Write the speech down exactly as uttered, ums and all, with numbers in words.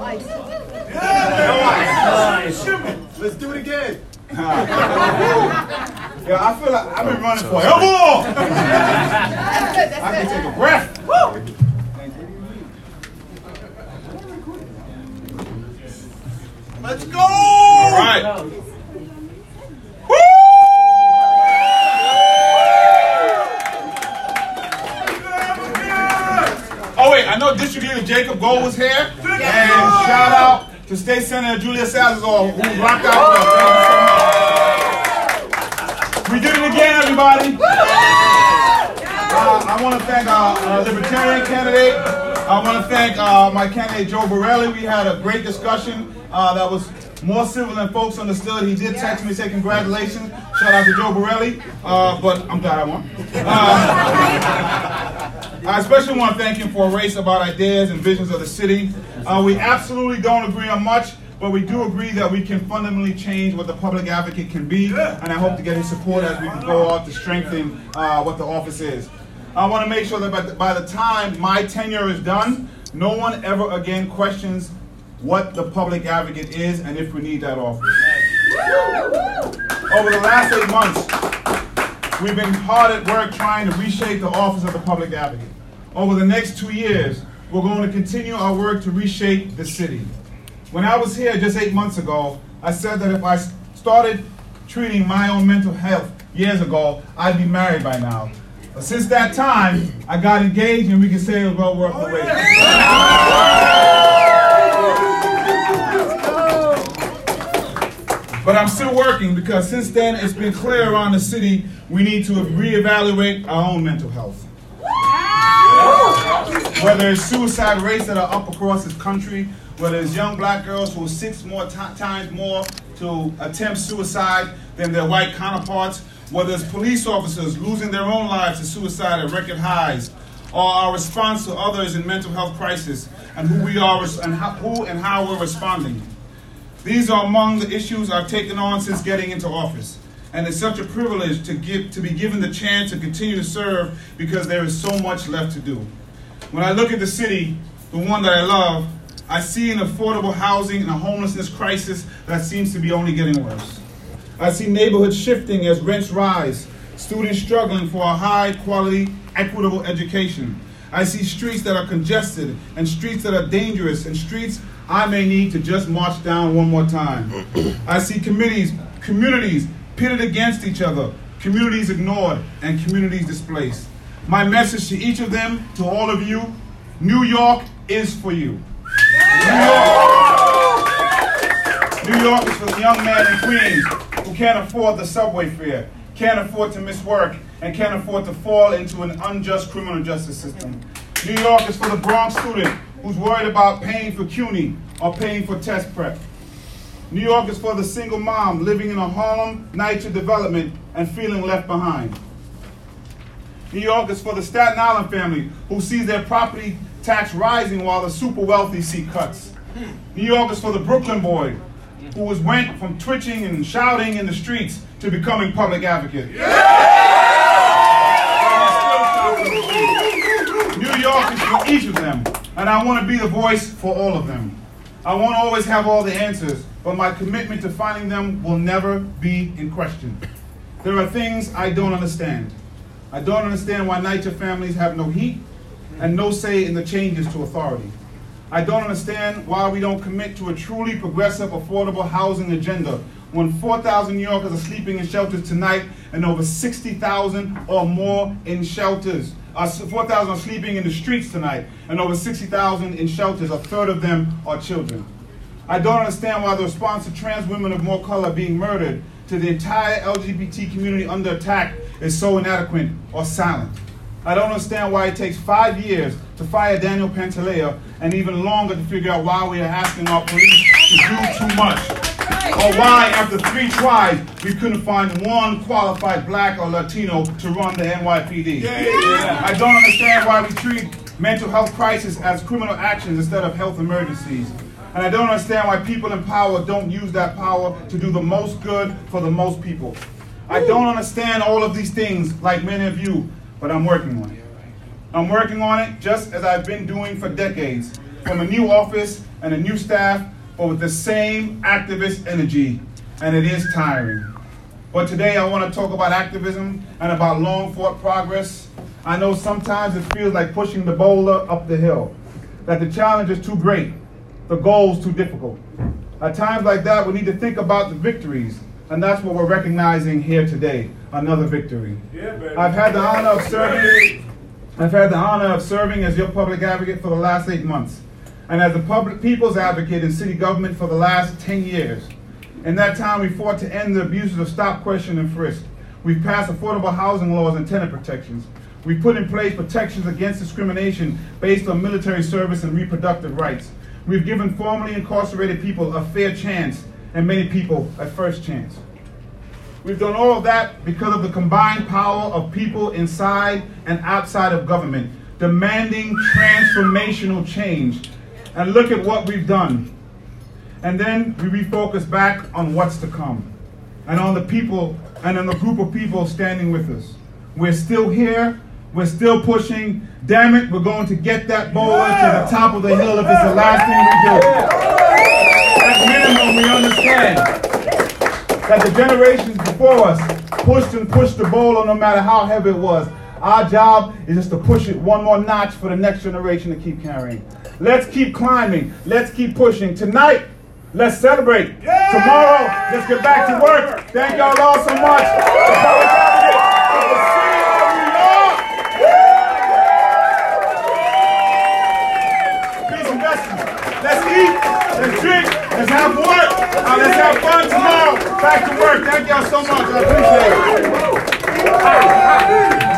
Nice. Yeah, nice. Let's do it again. Yeah, I feel like I've been running forever. I can take a breath. Woo. Let's go. All right. Woo! Oh wait, I know District Leader Jacob Gold was here, and shout out to State Senator Julia Salazar, who rocked out with us. We did it again, everybody. Uh, I want to thank our uh, Libertarian candidate. I want to thank uh, my candidate Joe Borelli. We had a great discussion uh, that was more civil than folks understood. He did text me, say congratulations. Shout out to Joe Borelli, uh, but I'm glad I won. Uh, I especially want to thank him for a race about ideas and visions of the city. Uh, we absolutely don't agree on much, but we do agree that we can fundamentally change what the public advocate can be, and I hope to get his support as we go out to strengthen uh, what the office is. I want to make sure that by the, by the time my tenure is done, no one ever again questions what the public advocate is and if we need that office. Over the last eight months, we've been hard at work trying to reshape the office of the public advocate. Over the next two years, we're going to continue our work to reshape the city. When I was here just eight months ago, I said that if I started treating my own mental health years ago, I'd be married by now. But since that time, I got engaged, and we can say it was well worth the wait. But I'm still working, because since then it's been clear around the city we need to reevaluate our own mental health. Whether it's suicide rates that are up across this country, whether it's young black girls who are six more times more to attempt suicide than their white counterparts, whether it's police officers losing their own lives to suicide at record highs, or our response to others in mental health crisis, and who we are and how, who and how we're responding. These are among the issues I've taken on since getting into office, and it's such a privilege to give to be given the chance to continue to serve, because there is so much left to do. When I look at the city, the one that I love, I see an affordable housing and a homelessness crisis that seems to be only getting worse. I see neighborhoods shifting as rents rise, students struggling for a high-quality, equitable education. I see streets that are congested, and streets that are dangerous, and streets I may need to just march down one more time. I see committees, communities pitted against each other, communities ignored, and communities displaced. My message to each of them, to all of you, New York is for you. New York. New York is for the young man in Queens who can't afford the subway fare, can't afford to miss work, and can't afford to fall into an unjust criminal justice system. New York is for the Bronx student who's worried about paying for CUNY or paying for test prep. New York is for the single mom living in a Harlem Niger development and feeling left behind. New York is for the Staten Island family who sees their property tax rising while the super wealthy see cuts. New York is for the Brooklyn boy who was went from twitching and shouting in the streets to becoming public advocate. Yeah! New York is for each of them, and I want to be the voice for all of them. I won't always have all the answers, but my commitment to finding them will never be in question. There are things I don't understand. I don't understand why Niger families have no heat and no say in the changes to authority. I don't understand why we don't commit to a truly progressive, affordable housing agenda when four thousand New Yorkers are sleeping in shelters tonight and over sixty thousand or more in shelters. Uh, four thousand are sleeping in the streets tonight and over sixty thousand in shelters. A third of them are children. I don't understand why the response to trans women of more color being murdered, to the entire L G B T community under attack, is so inadequate or silent. I don't understand why it takes five years to fire Daniel Pantaleo and even longer to figure out why we are asking our police to do too much. Or why, after three tries, we couldn't find one qualified black or Latino to run the N Y P D. Yeah, yeah. I don't understand why we treat mental health crisis as criminal actions instead of health emergencies. And I don't understand why people in power don't use that power to do the most good for the most people. I don't understand all of these things like many of you, but I'm working on it. I'm working on it just as I've been doing for decades. from a new office and a new staff, but with the same activist energy, and it is tiring. But today I want to talk about activism and about long-fought progress. I know sometimes it feels like pushing the boulder up the hill, that the challenge is too great, the goal's too difficult. At times like that, we need to think about the victories, and that's what we're recognizing here today, another victory. Yeah, baby. I've had the honor of serving. I've had the honor of serving as your public advocate for the last eight months, and as a public people's advocate in city government for the last ten years. In that time, we fought to end the abuses of stop, question, and frisk. We've passed affordable housing laws and tenant protections. We've put in place protections against discrimination based on military service and reproductive rights. We've given formerly incarcerated people a fair chance, and many people a first chance. We've done all of that because of the combined power of people inside and outside of government, demanding transformational change. And look at what we've done. And then we refocus back on what's to come, and on the people, and on the group of people standing with us. We're still here. We're still pushing. Damn it, we're going to get that boulder yeah. to the top of the hill if it's the last thing we do. At minimum, we understand that the generations before us pushed and pushed the boulder no matter how heavy it was. Our job is just to push it one more notch for the next generation to keep carrying. Let's keep climbing. Let's keep pushing. Tonight, let's celebrate. Yeah. Tomorrow, let's get back to work. Thank y'all all so much. Let's eat, let's drink, let's have work, uh, let's have fun tomorrow. Back to work. Thank y'all so much. I appreciate it.